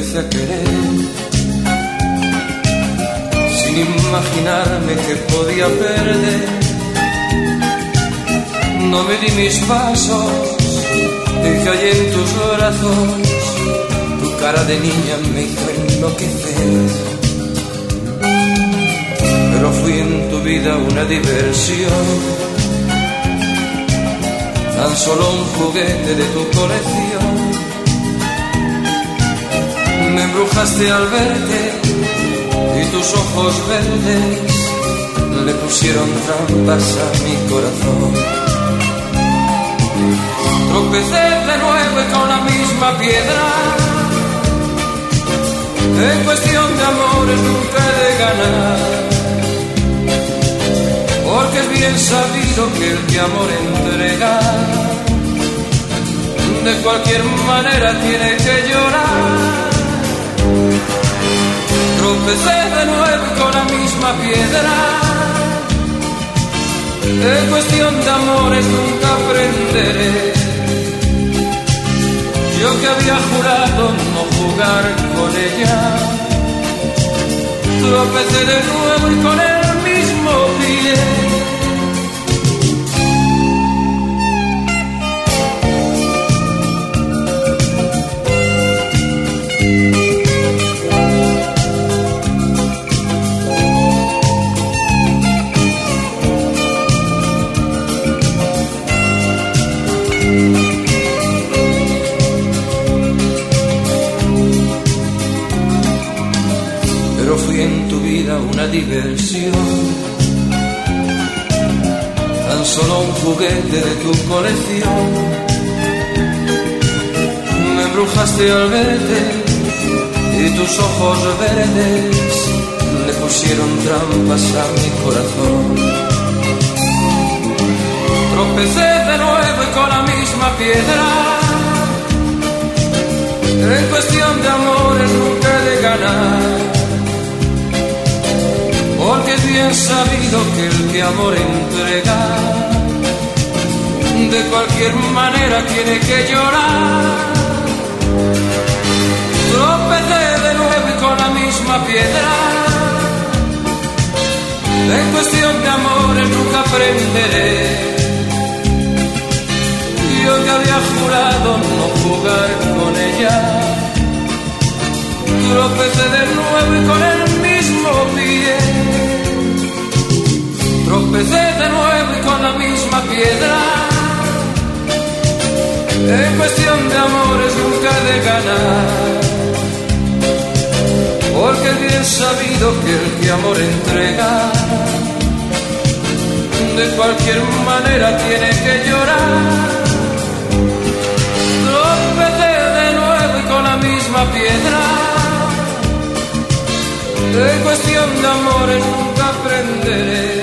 empecé a querer, sin imaginarme que podía perder. No me di mis pasos y caí en tus brazos. Tu cara de niña me hizo enloquecer. Pero fui en tu vida una diversión, tan solo un juguete de tu colección. Me embrujaste al verte y tus ojos verdes le pusieron trampas a mi corazón. Tropecé de nuevo y con la misma piedra. En cuestión de amores nunca he de ganar, porque es bien sabido que el que amor entrega de cualquier manera tiene que llorar. Tropecé de nuevo con la misma piedra. En cuestión de amores nunca aprenderé. Yo que había jurado no jugar con ella. Tropecé de nuevo y con el mismo pie. Pero fui en tu vida una diversión, tan solo un juguete de tu colección. Me embrujaste al verte y tus ojos verdes le pusieron trampas a mi corazón. Tropecé de nuevo y con la misma piedra. En cuestión de amores nunca he de ganar, porque es bien sabido que el que amor entrega de cualquier manera tiene que llorar. Tropecé de nuevo y con la misma piedra. En cuestión de amores nunca aprenderé. Yo que había jurado no jugar con ella. Tropecé de nuevo y con el mismo pie. Tropecé de nuevo y con la misma piedra. En cuestión de amores nunca he de ganar, porque es bien sabido que el que amor entrega de cualquier manera tiene que llorar. Tropecé de nuevo y con la misma piedra. En cuestión de amores nunca aprenderé.